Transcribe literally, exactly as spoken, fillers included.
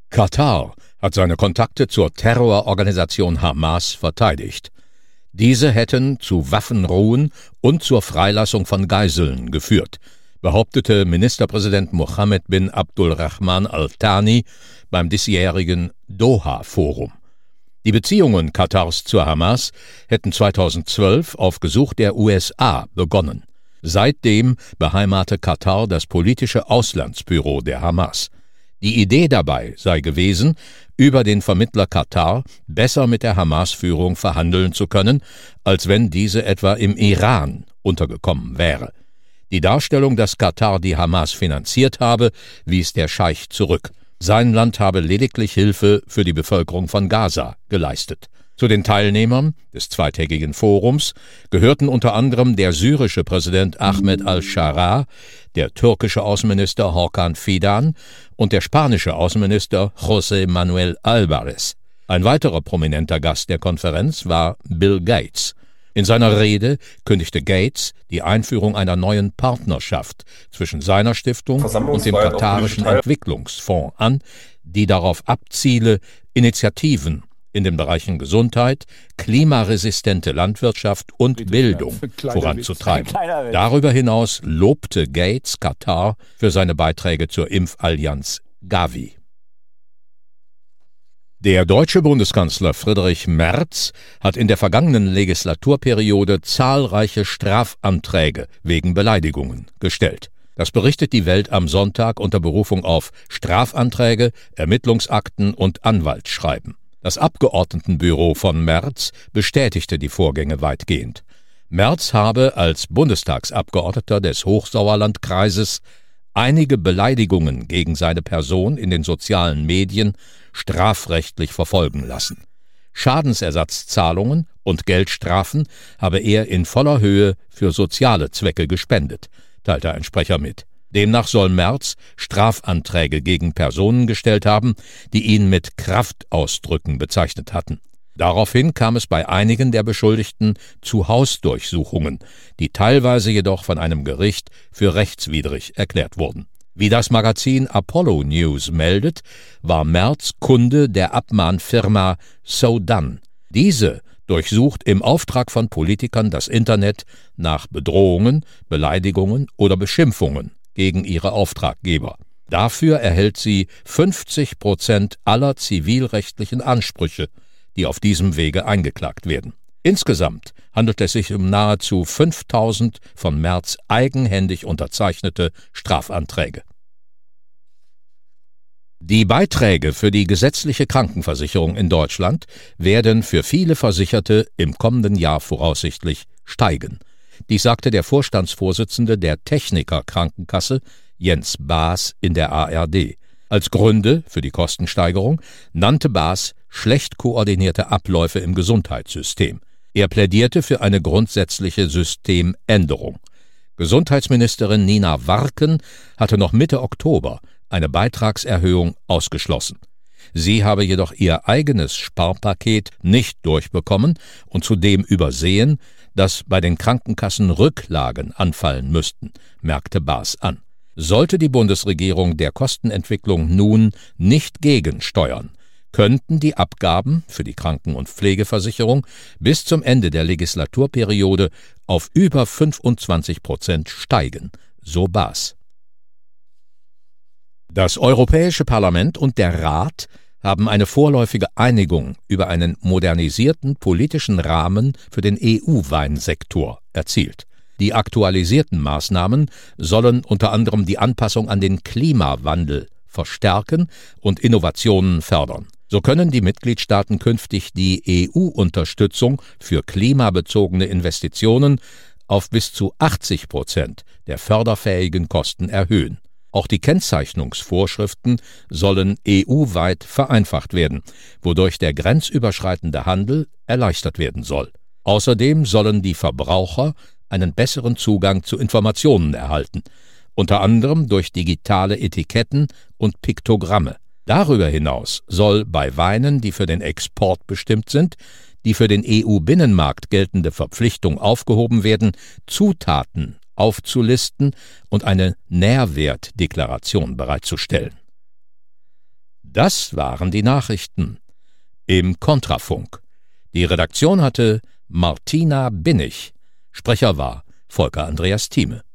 Katar hat seine Kontakte zur Terrororganisation Hamas verteidigt. Diese hätten zu Waffenruhen und zur Freilassung von Geiseln geführt, behauptete Ministerpräsident Mohammed bin Abdulrahman Al-Thani beim diesjährigen Doha-Forum. Die Beziehungen Katars zur Hamas hätten zweitausendzwölf auf Gesuch der U S A begonnen. Seitdem beheimate Katar das politische Auslandsbüro der Hamas. Die Idee dabei sei gewesen, über den Vermittler Katar besser mit der Hamas-Führung verhandeln zu können, als wenn diese etwa im Iran untergekommen wäre. Die Darstellung, dass Katar die Hamas finanziert habe, wies der Scheich zurück. Sein Land habe lediglich Hilfe für die Bevölkerung von Gaza geleistet. Zu den Teilnehmern des zweitägigen Forums gehörten unter anderem der syrische Präsident Ahmed al-Sharaa, der türkische Außenminister Hakan Fidan und der spanische Außenminister José Manuel Álvarez. Ein weiterer prominenter Gast der Konferenz war Bill Gates. In seiner Rede kündigte Gates die Einführung einer neuen Partnerschaft zwischen seiner Stiftung und dem katarischen Entwicklungsfonds an, die darauf abziele, Initiativen in den Bereichen Gesundheit, klimaresistente Landwirtschaft und Bildung voranzutreiben. Darüber hinaus lobte Gates Katar für seine Beiträge zur Impfallianz Gavi. Der deutsche Bundeskanzler Friedrich Merz hat in der vergangenen Legislaturperiode zahlreiche Strafanträge wegen Beleidigungen gestellt. Das berichtet die Welt am Sonntag unter Berufung auf Strafanträge, Ermittlungsakten und Anwaltsschreiben. Das Abgeordnetenbüro von Merz bestätigte die Vorgänge weitgehend. Merz habe als Bundestagsabgeordneter des Hochsauerlandkreises einige Beleidigungen gegen seine Person in den sozialen Medien strafrechtlich verfolgen lassen. Schadensersatzzahlungen und Geldstrafen habe er in voller Höhe für soziale Zwecke gespendet, teilte ein Sprecher mit. Demnach soll Merz Strafanträge gegen Personen gestellt haben, die ihn mit Kraftausdrücken bezeichnet hatten. Daraufhin kam es bei einigen der Beschuldigten zu Hausdurchsuchungen, die teilweise jedoch von einem Gericht für rechtswidrig erklärt wurden. Wie das Magazin Apollo News meldet, war Merz Kunde der Abmahnfirma So Done. Diese durchsucht im Auftrag von Politikern das Internet nach Bedrohungen, Beleidigungen oder Beschimpfungen gegen ihre Auftraggeber. Dafür erhält sie fünfzig Prozent aller zivilrechtlichen Ansprüche, die auf diesem Wege eingeklagt werden. Insgesamt handelt es sich um nahezu fünftausend von Merz eigenhändig unterzeichnete Strafanträge. Die Beiträge für die gesetzliche Krankenversicherung in Deutschland werden für viele Versicherte im kommenden Jahr voraussichtlich steigen. Dies sagte der Vorstandsvorsitzende der Techniker Krankenkasse, Jens Baas, in der A R D. Als Gründe für die Kostensteigerung nannte Baas schlecht koordinierte Abläufe im Gesundheitssystem. Er plädierte für eine grundsätzliche Systemänderung. Gesundheitsministerin Nina Warken hatte noch Mitte Oktober eine Beitragserhöhung ausgeschlossen. Sie habe jedoch ihr eigenes Sparpaket nicht durchbekommen und zudem übersehen, dass bei den Krankenkassen Rücklagen anfallen müssten, merkte Baas an. Sollte die Bundesregierung der Kostenentwicklung nun nicht gegensteuern, könnten die Abgaben für die Kranken- und Pflegeversicherung bis zum Ende der Legislaturperiode auf über fünfundzwanzig Prozent steigen, so Baas. Das Europäische Parlament und der Rat haben eine vorläufige Einigung über einen modernisierten politischen Rahmen für den E U-Weinsektor erzielt. Die aktualisierten Maßnahmen sollen unter anderem die Anpassung an den Klimawandel verstärken und Innovationen fördern. So können die Mitgliedstaaten künftig die E U-Unterstützung für klimabezogene Investitionen auf bis zu achtzig Prozent der förderfähigen Kosten erhöhen. Auch die Kennzeichnungsvorschriften sollen E U-weit vereinfacht werden, wodurch der grenzüberschreitende Handel erleichtert werden soll. Außerdem sollen die Verbraucher einen besseren Zugang zu Informationen erhalten, unter anderem durch digitale Etiketten und Piktogramme. Darüber hinaus soll bei Weinen, die für den Export bestimmt sind, die für den E U-Binnenmarkt geltende Verpflichtung aufgehoben werden, Zutaten aufzulisten und eine Nährwertdeklaration bereitzustellen. Das waren die Nachrichten im Kontrafunk. Die Redaktion hatte Martina Binnig. Sprecher war Volker Andreas Thieme.